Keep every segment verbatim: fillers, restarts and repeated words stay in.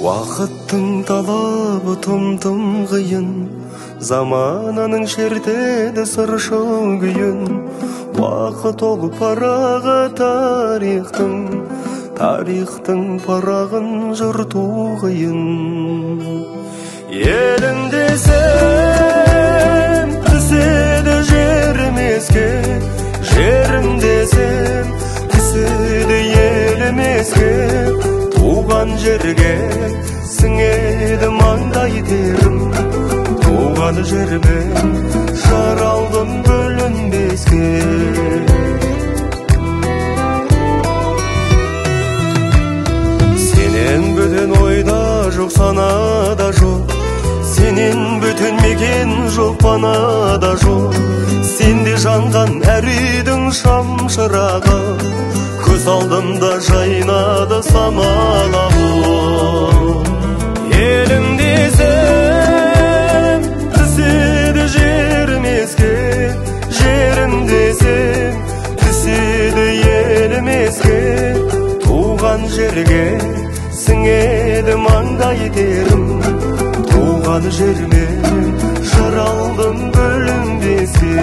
Вақыттың талабы тым-тым қиын, замананың шертеді сыршыл күйін. Уақыт ол парағы тарихтың, тарихтың парағын жырту қиын. Елім десем, түседі жерімеске, жерім десем, түседі елімеске. Туған жерге сіңеді маңдай терім, туған жермен жаралдым бөлінбеске. Сенен бөтен ойда жоқ, санада жоқ, сенен бөтен мекен жоқ, панада жоқ. Сенде жанған әр үйдің шам шырағы, көз алдымда жайнады самалағы. Елім десем, түседі жерімеске, жерім десем, түседі елімеске. Туған жерге сіңеді маңдай терім, туған жермен жаралдым бөлінбеске.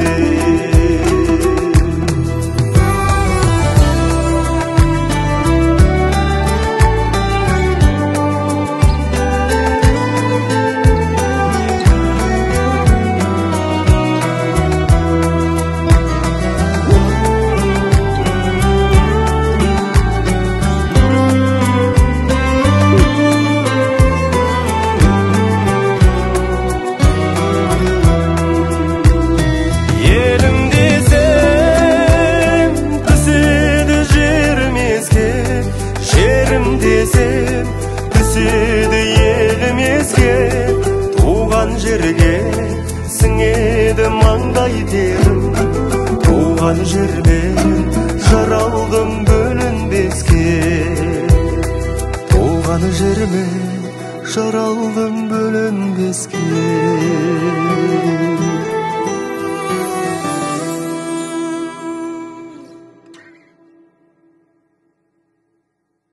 Түседі елімеске, туған жерге сіңеді маңдай терім, туған жермен жаралдым бөлінбеске. Туған жермен жаралдым бөлінбеске.